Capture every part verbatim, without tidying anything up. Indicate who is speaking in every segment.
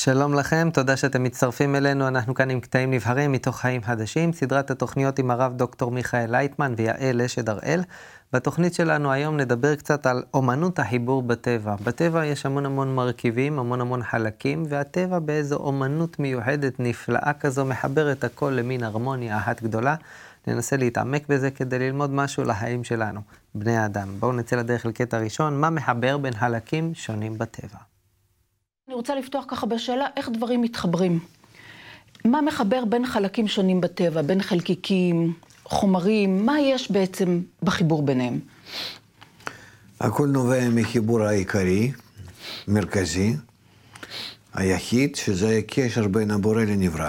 Speaker 1: שלום לכם, תודה שאתם מצטרפים אלינו, אנחנו כאן עם קטעים נבחרים מתוך חיים חדשים, סדרת התוכניות עם הרב דוקטור מיכאל לייטמן ויעל אשד הראל. בתוכנית שלנו היום נדבר קצת על אומנות החיבור בטבע. בטבע יש המון המון מרכיבים, המון המון חלקים, והטבע באיזו אומנות מיוחדת נפלאה כזו מחבר את הכל למין הרמוניה אחת גדולה. ננסה להתעמק בזה כדי ללמוד משהו לחיים שלנו, בני האדם. בואו נצא לדרך לקטע ראשון, מה מחבר בין חלקים שונים בטבע.
Speaker 2: אני רוצה לפתוח ככה בשאלה איך דברים מתחברים. מה מחבר בין חלקים שונים בטבע, בין חלקיקים, חומרים, מה יש בעצם בחיבור ביניהם?
Speaker 3: הכל נובע מחיבור העיקרי, מרכזי, היחיד, שזה קשר בין הבורא לנברא.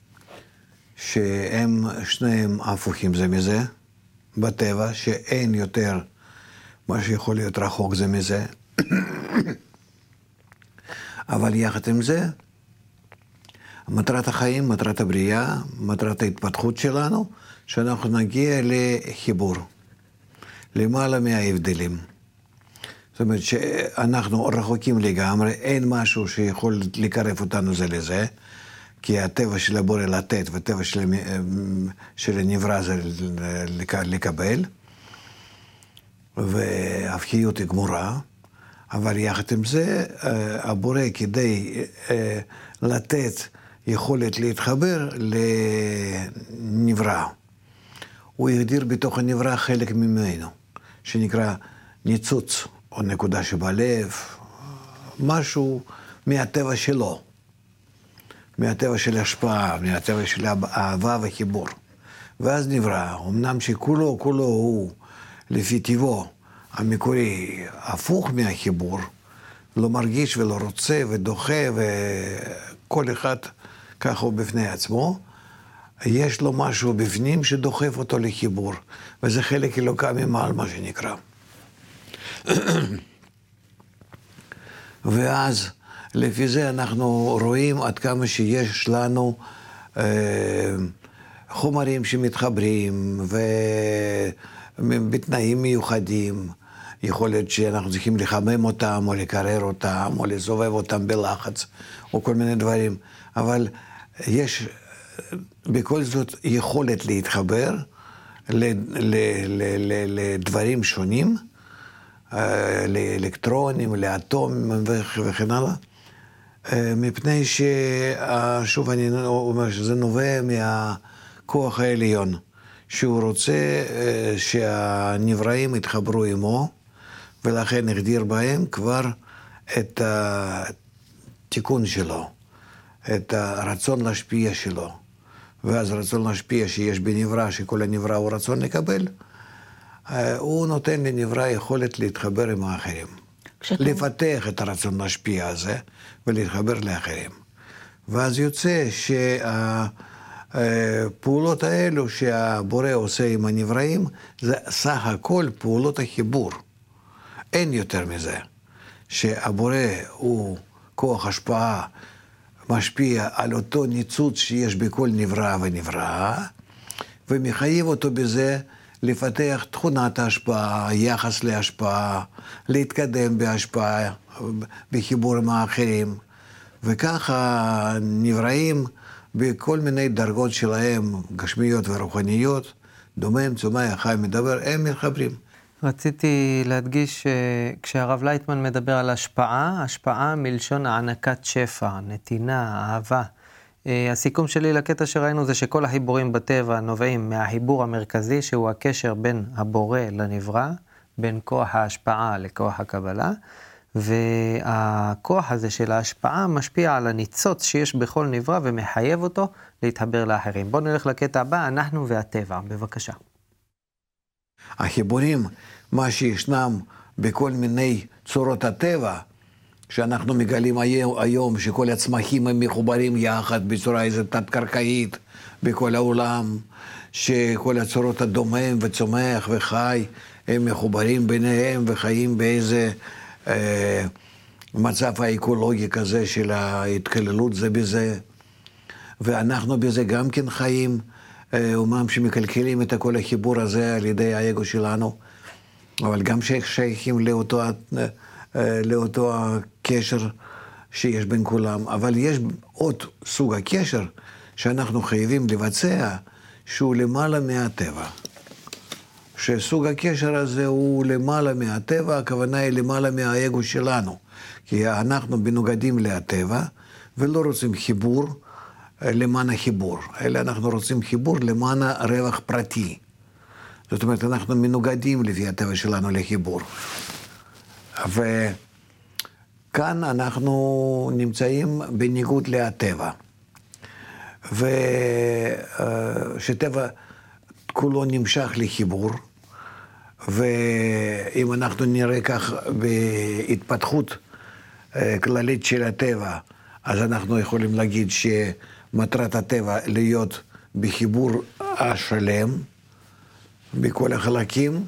Speaker 3: שהם שניהם הפוכים זה מזה, בטבע, שאין יותר מה שיכול להיות רחוק זה מזה. אבל יחד עם זה, מטרת החיים, מטרת הבריאה, מטרת ההתפתחות שלנו, שאנחנו נגיע לחיבור, למעלה מההבדלים. זאת אומרת שאנחנו רחוקים לגמרי, אין משהו שיכול לקרב אותנו זה לזה, כי הטבע של הבורא לתת והטבע של, של הנברא זה לקבל, והפכיות היא גמורה, אבל יחד עם זה, הבורא כדי לתת יכולת להתחבר לנברא. הוא הגדיר בתוך הנברא חלק ממנו, שנקרא ניצוץ, או נקודה שבלב, משהו מהטבע שלו, מהטבע של השפעה, מהטבע של אהבה וחיבור. ואז נברא, אמנם שכולו, כולו הוא לפי טבעו, המקורי הפוך מהחיבור, לא מרגיש ולא רוצה ודוחה וכל אחד ככה הוא בפני עצמו, יש לו משהו בפנים שדוחף אותו לחיבור, וזה חלק אלוקה ממעל מה שנקרא. ואז לפי זה אנחנו רואים עד כמה שיש לנו אה, חומרים שמתחברים ובתנאים מיוחדים, יכול להיות שאנחנו צריכים לחמם אותם, או לקרר אותם, או לסובב אותם בלחץ, או כל מיני דברים. אבל יש בכל זאת יכולת להתחבר לדברים שונים, לאלקטרונים, לאטומים וכן הלאה, מפני ששוב אני אומר שזה נובע מהכוח העליון, שהוא רוצה שהנבראים יתחברו עמו, ולכן הגדיר בהם כבר את התיקון שלו, את הרצון להשפיע שלו. ואז רצון להשפיע שיש בנברא, שכל הנברא הוא רצון לקבל, הוא נותן לנברא יכולת להתחבר עם האחרים. כשאתה... לפתח את הרצון להשפיע הזה ולהתחבר לאחרים. ואז יוצא שהפעולות האלו שהבורא עושה עם הנבראים, זה סך הכל פעולות החיבור. אין יותר מזה, שהבורא הוא כוח השפעה, משפיע על אותו ניצוץ שיש בכל נברא ונברא, ומחייב אותו בזה לפתח תכונת ההשפעה, יחס להשפעה, להתקדם בהשפעה, בחיבור עם האחרים, וככה נבראים בכל מיני דרגות שלהם, גשמיות ורוחניות, דומם, צומח, חי, מדבר, הם מתחברים.
Speaker 1: רציתי להדגיש כשהרב לייטמן מדבר על השפעה, השפעה מלשון הענקת שפע, נתינה, אהבה. הסיכום שלי לקטע שראינו זה שכל החיבורים בטבע נובעים מהחיבור המרכזי, שהוא הקשר בין הבורא לנברא, בין כוח ההשפעה לכוח הקבלה, והכוח הזה של ההשפעה משפיע על הניצוץ שיש בכל נברא ומחייב אותו להתחבר לאחרים. בואו נלך לקטע הבא, אנחנו והטבע, בבקשה.
Speaker 3: החיבורים, מה שישנם בכל מיני צורות הטבע, שאנחנו מגלים היום שכל הצמחים הם מחוברים יחד בצורה איזו תת-קרקעית בכל העולם, שכל הצורות הדומם וצומח וחי הם מחוברים ביניהם וחיים באיזה אה, מצב האקולוגי כזה של ההתקללות זה בזה, ואנחנו בזה גם כן חיים, אומנם שמקלקלים את כל החיבור הזה על ידי האגו שלנו, אבל גם שייכים לאותו, לאותו הקשר שיש בין כולם, אבל יש עוד סוג הקשר שאנחנו חייבים לבצע, שהוא למעלה מהטבע. שסוג הקשר הזה הוא למעלה מהטבע, הכוונה היא למעלה מהאגו שלנו. כי אנחנו מנוגדים לטבע, ולא רוצים חיבור למען החיבור, אלא אנחנו רוצים חיבור למען הרווח פרטי. זאת אומרת, אנחנו מנוגדים לפי הטבע שלנו לחיבור. וכאן אנחנו נמצאים בניגוד לטבע. ושטבע כולו נמשך לחיבור, ואם אנחנו נראה כך בהתפתחות כללית של הטבע, אז אנחנו יכולים להגיד שמטרת הטבע להיות בחיבור השלם, בכל החלקים,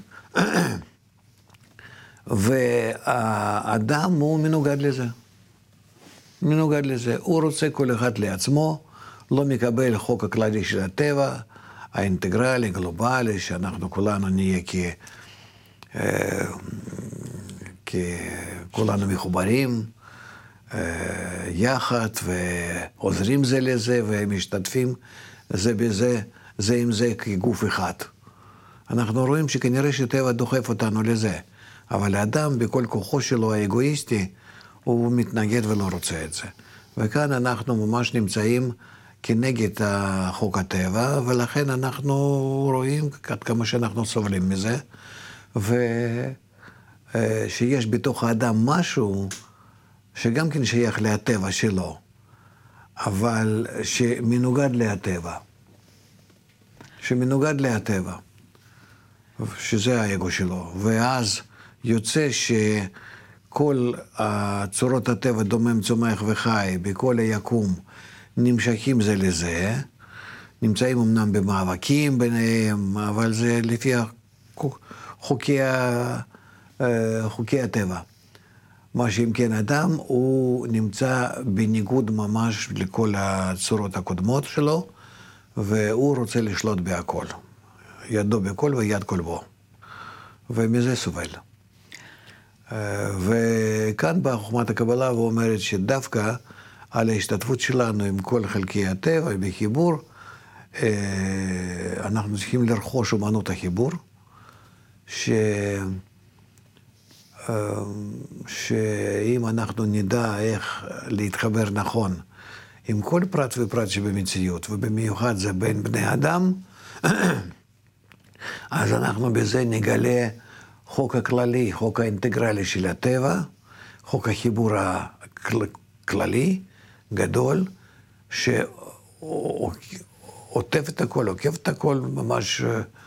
Speaker 3: והאדם הוא מנוגד לזה. מנוגד לזה. הוא רוצה כל אחד לעצמו, לא מקבל חוק הכללי של הטבע, האינטגרלי, גלובלי, שאנחנו כולנו נהיה כ... ככולנו מחוברים יחד ועוזרים זה לזה ומשתתפים זה בזה, זה עם זה כגוף אחד. אנחנו רואים שכנראה שטבע דוחף אותנו לזה, אבל האדם בכל כוחו שלו האגואיסטי הוא מתנגד ולא רוצה את זה. וכאן אנחנו ממש נמצאים כנגד חוק הטבע, ולכן אנחנו רואים עד כמה שאנחנו סובלים מזה, ושיש בתוך האדם משהו שגם כן שייך לטבע שלו, אבל שמנוגד לטבע. שמנוגד לטבע, שזה האגו שלו. ואז יוצא שכל צורות הטבע, דומם, צומח וחי, בכל היקום, נמשכים זה לזה, נמצאים אמנם במאבקים ביניהם, אבל זה לפי חוקי, חוקי הטבע. מה שאם כן אדם, הוא נמצא בניגוד ממש לכל הצורות הקודמות שלו, והוא רוצה לשלוט בהכל. ידו בכל ויד כל בו. ומזה סובל. וכאן באה חוכמת הקבלה ואומרת שדווקא על ההשתתפות שלנו עם כל חלקי הטבע, בחיבור, אנחנו צריכים לרכוש אומנות החיבור, ש... שאם אנחנו נדע איך להתחבר נכון עם כל פרט ופרט שבמציאות, ובמיוחד זה בין בני אדם, אז אנחנו בזה נגלה חוק הכללי, חוק האינטגרלי של הטבע, חוק החיבור הכללי, גדול, שעוטף את הכל, עוקף את הכל, ממש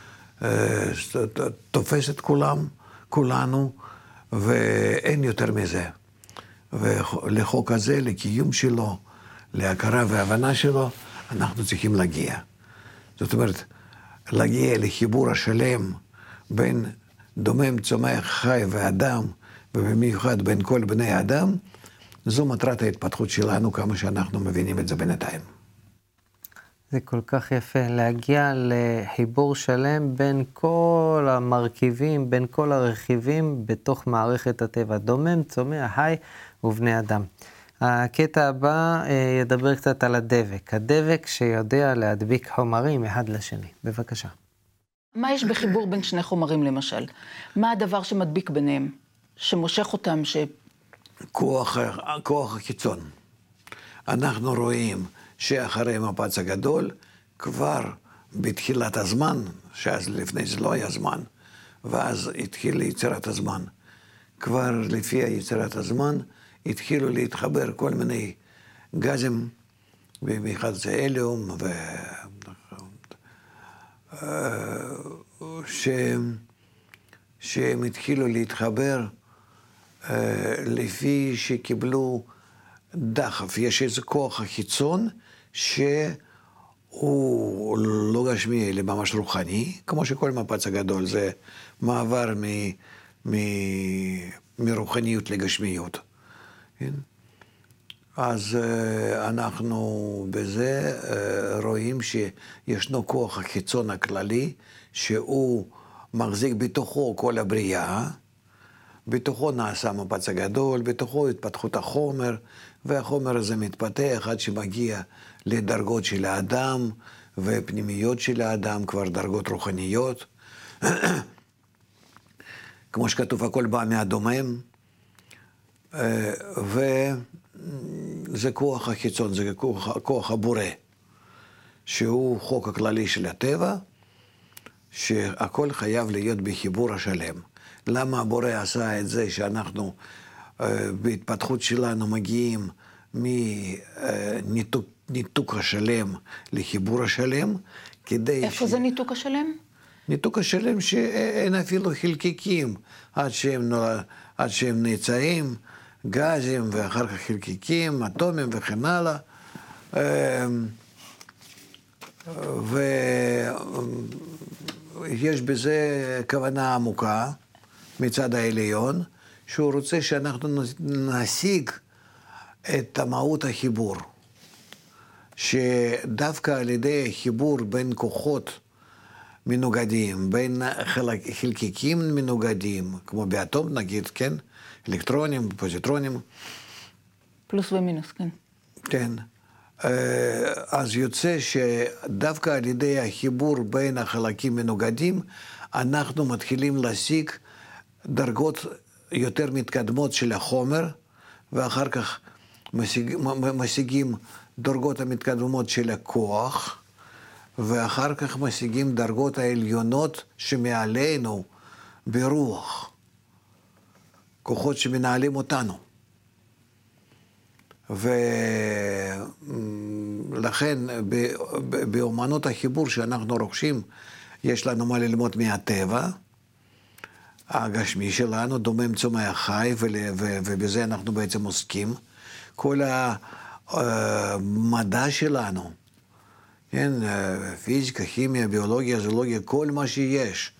Speaker 3: תופס את כולם, כולנו, ואין יותר מזה. ולחוק הזה, לקיום שלו, להכרה והבנה שלו, אנחנו צריכים להגיע. זאת אומרת, להגיע לחיבור השלם בין דומם, צומח, חי ואדם, ובמיוחד בין כל בני האדם, זו מטרת ההתפתחות שלנו, כמה שאנחנו מבינים את זה בינתיים.
Speaker 1: זה כל כך יפה, להגיע לחיבור שלם בין כל המרכיבים, בין כל הרכיבים בתוך מערכת הטבע, דומם, צומח, חי ובני אדם. הקטע הבא ידבר קצת על הדבק, הדבק שיודע להדביק חומרים אחד לשני. בבקשה.
Speaker 2: מה יש בחיבור בין שני חומרים למשל? מה הדבר שמדביק ביניהם? שמושך אותם, ש...
Speaker 3: כוח, כוח הקיצון. אנחנו רואים שאחרי המפץ הגדול, כבר בתחילת הזמן, שאז לפני זה לא היה זמן, ואז התחיל יצירת הזמן. כבר לפי יצירת הזמן, התחילו להתחבר כל מיני גזים, במיוחד זה אליום, ו... שהם, שהם התחילו להתחבר לפי שקיבלו דחף. יש איזה כוח החיצון שהוא לא גשמי, אלא ממש רוחני, כמו שכל מפץ הגדול זה מעבר מ, מ, מרוחניות לגשמיות. כן? אז אנחנו בזה רואים שישנו כוח החיצון הכללי, שהוא מחזיק בתוכו כל הבריאה, בתוכו נעשה מפץ הגדול, בתוכו התפתחות החומר, והחומר הזה מתפתח עד שמגיע לדרגות של האדם, ופנימיות של האדם, כבר דרגות רוחניות. כמו שכתוב, הכל בא מהדומם, וזה כוח החיצון, זה כוח, כוח הבורא, שהוא חוק הכללי של הטבע, שהכל חייב להיות בחיבור השלם. למה הבורא עשה את זה שאנחנו בהתפתחות שלנו מגיעים מניתוק ניתוק השלם לחיבור השלם, כדי...
Speaker 2: איפה ש... זה ניתוק השלם?
Speaker 3: ניתוק השלם שאין אפילו חלקיקים, עד שהם, נול... עד שהם נצאים, גזים ואחר כך חלקיקים, אטומים וכן הלאה. ויש בזה כוונה עמוקה מצד העליון, שהוא רוצה שאנחנו נשיג את מהות החיבור. שדווקא על ידי חיבור בין כוחות מנוגדים, בין חלק, חלקיקים מנוגדים, כמו באטום נגיד, כן? אלקטרונים, פוזיטרונים.
Speaker 2: פלוס ומינוס, כן.
Speaker 3: כן. אז יוצא שדווקא על ידי החיבור בין החלקים מנוגדים, אנחנו מתחילים להשיג דרגות יותר מתקדמות של החומר, ואחר כך משיג, משיגים דרגות המתקדמות של הכוח, ואחר כך משיגים דרגות העליונות שמעלינו ברוח, כוחות שמנהלים אותנו. ולכן באומנות החיבור שאנחנו רוכשים, יש לנו מה ללמוד מהטבע, הגשמי שלנו, דומם צומח חי, ובזה אנחנו בעצם עוסקים. כל המדע שלנו, כן, פיזיקה, כימיה, ביולוגיה, זולוגיה, כל מה שיש,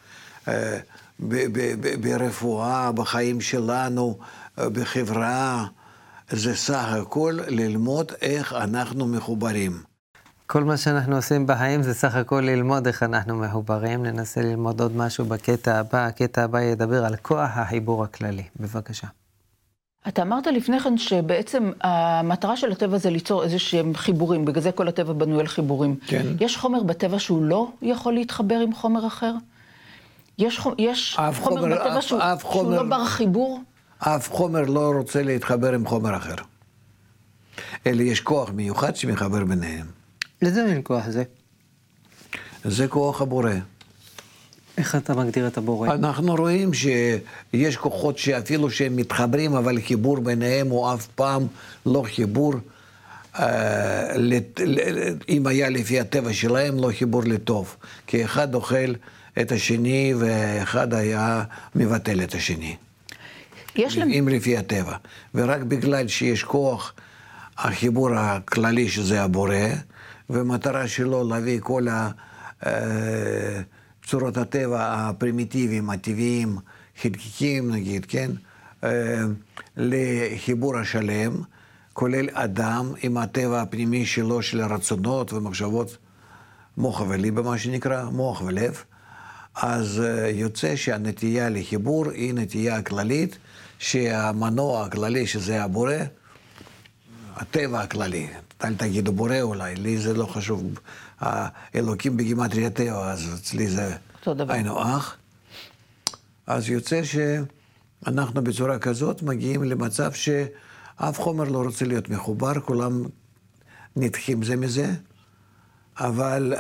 Speaker 3: ברפואה, בחיים שלנו, בחברה, זה סך הכל ללמוד איך אנחנו מחוברים.
Speaker 1: כל מה שאנחנו עושים בחיים זה סך הכל ללמוד איך אנחנו מחוברים. ננסה ללמוד עוד משהו בקטע הבא. הקטע הבא ידבר על כוח החיבור הכללי. בבקשה.
Speaker 2: אתה אמרת לפני כן שבעצם המטרה של הטבע זה ליצור איזה שהם חיבורים, בגלל זה כל הטבע בנוי על חיבורים.
Speaker 3: כן.
Speaker 2: יש חומר בטבע שהוא לא יכול להתחבר עם חומר אחר? יש, יש חומר, חומר בטבע אף, שהוא, אף שהוא חומר, לא בר חיבור?
Speaker 3: אף חומר לא רוצה להתחבר עם חומר אחר. אלא יש כוח מיוחד שמחבר ביניהם.
Speaker 1: לזה מין כוח זה?
Speaker 3: זה כוח הבורא.
Speaker 1: איך אתה מגדיר את הבורא?
Speaker 3: אנחנו רואים שיש כוחות שאפילו שהם מתחברים, אבל חיבור ביניהם הוא אף פעם לא חיבור, אה, לת, אם היה לפי הטבע שלהם, לא חיבור לטוב. כי אחד אוכל את השני, ואחד היה מבטל את השני.
Speaker 2: יש להם...
Speaker 3: אם לפי הטבע. ורק בגלל שיש כוח, החיבור הכללי שזה הבורא, ומטרה שלו להביא כל ה... אה, צורות הטבע הפרימיטיביים, הטבעיים, חלקיקים נגיד, כן? לחיבור השלם, כולל אדם עם הטבע הפנימי שלו, של הרצונות ומחשבות, מוח וליבה, מה שנקרא, מוח ולב. אז יוצא שהנטייה לחיבור היא נטייה כללית, שהמנוע הכללי שזה הבורא, הטבע הכללי, אל תגידו בורא אולי, לי זה לא חשוב, האלוקים בגימטריה טבע, אז אצלי זה היינו אח. אז יוצא שאנחנו בצורה כזאת מגיעים למצב שאף חומר לא רוצה להיות מחובר, כולם נדחים זה מזה, אבל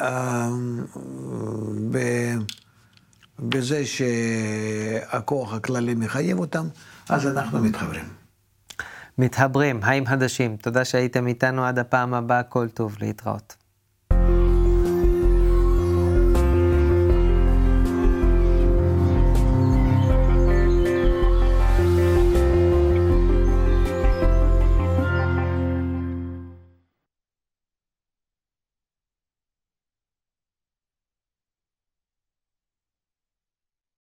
Speaker 3: בזה שהכוח הכללי מחייב אותם, אז אנחנו מתחברים.
Speaker 1: מתחברים, חיים חדשים. תודה שהייתם איתנו עד הפעם הבאה, כל טוב, להתראות.